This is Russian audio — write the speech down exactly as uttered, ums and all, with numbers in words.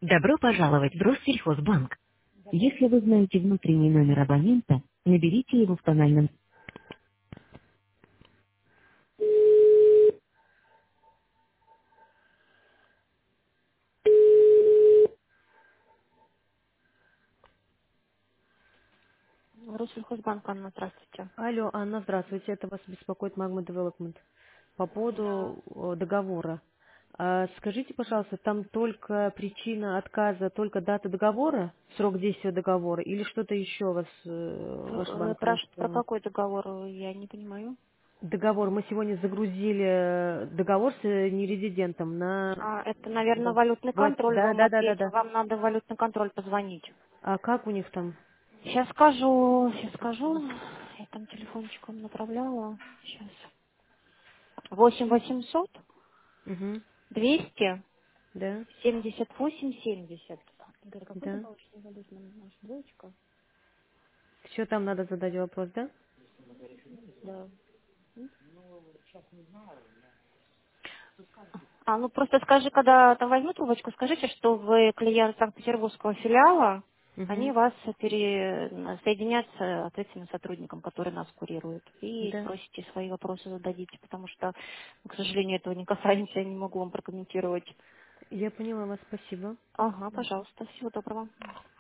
Добро пожаловать в Россельхозбанк. Если вы знаете внутренний номер абонента, наберите его в тональном. Россельхозбанк, Анна, здравствуйте. Алло, Анна, здравствуйте. Это вас беспокоит Magma Development по Да. поводу э, договора. А, скажите, пожалуйста, там только причина отказа, только дата договора, срок действия договора, или что-то еще вас э, ваш П- э, банк Про, не ш- про устраивает? какой договор, э, я не понимаю. Договор. Мы сегодня загрузили э, договор с э, нерезидентом на... А, это, наверное, Да, валютный Вот, контроль да, вам да, да, да, ответил. да. Вам надо в валютный контроль позвонить. А как у них там? Сейчас скажу, сейчас скажу. Я там телефончиком направляла. Сейчас. Восемь восемьсот Угу. двести Да, семьдесят восемь семьдесят. Игорь, какой да. добавочный валют нам наша двоечка? Все там надо задать вопрос, да? Да. А, ну просто скажи, когда там возьмут трубочку, скажите, что вы клиент Санкт-Петербургского филиала, они Угу. вас пере... соединят с ответственным сотрудником, который нас курирует, и Да. спросите свои вопросы, зададите, потому что, ну, к сожалению, этого не касаемся, я не могу вам прокомментировать. Я поняла вас, спасибо. Ага, пожалуйста, всего доброго.